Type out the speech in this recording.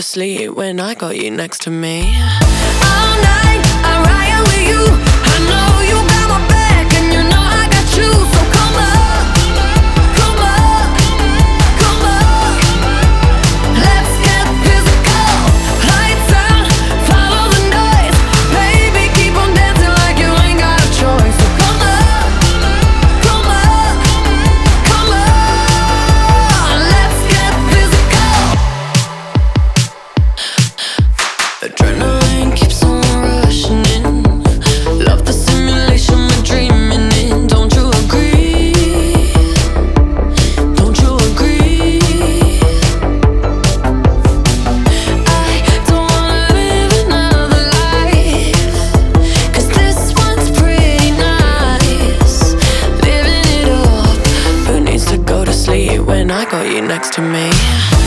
to sleep when I got you next to me. All night I ride with you. I know you got my back and you know I got you. So come up, come up, come up. Let's get physical. Lights out, follow the noise. Baby, keep on dancing like you ain't got a choice. So come up, come up, come on. Let's get physical. Adrenaline keeps on rushing in. Love the simulation we're dreaming in. Don't you agree? Don't you agree? I don't wanna live another life, 'cause this one's pretty nice. Living it up. Who needs to go to sleep when I got you next to me?